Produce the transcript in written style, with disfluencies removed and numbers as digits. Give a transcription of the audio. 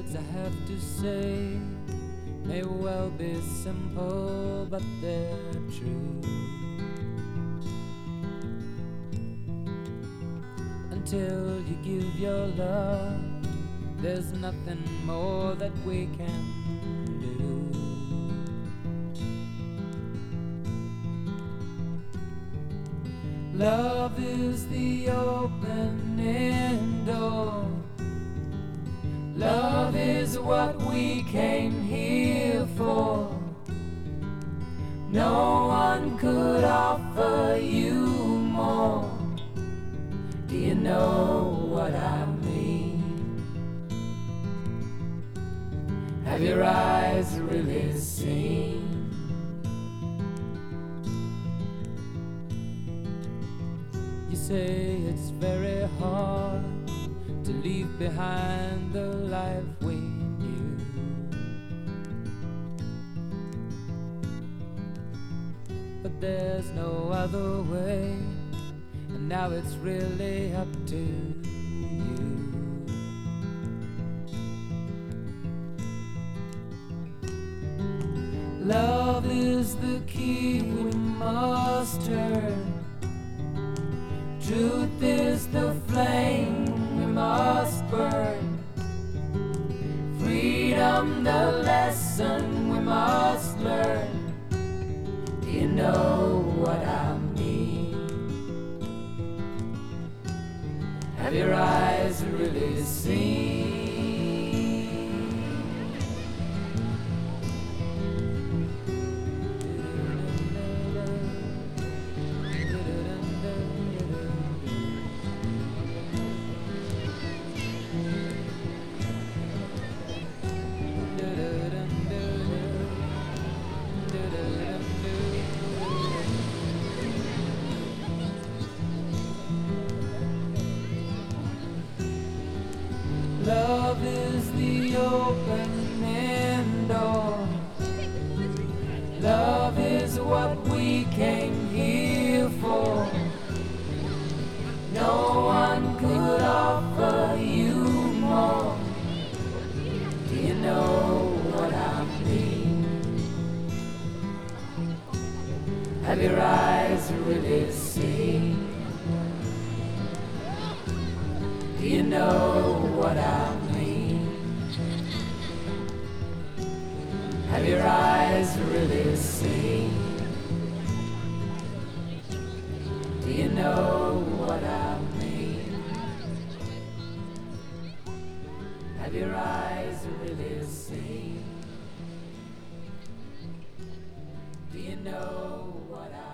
words I have to say may well be simple, but they're true. Until you give your love, there's nothing more that we can do. Love is the opening door. Love is what we came here for. No one could offer you more. Do you know what I mean? Have your eyes really seen? You say it's very hard to leave behind the life we knew. But there's no other way, and now it's really up to you. Love is the key we must turn. Truth is the flame we must burn. Freedom the lesson we must learn. Do you know what I mean? Have your eyes really seen? Love is the opening door. Love is what we came here for. No one could offer you more. Do you know what I mean? Have your eyes really seen? Do you know what I mean? Have your eyes really seen? Do you know what I mean? Have your eyes really seen? Do you know what I mean?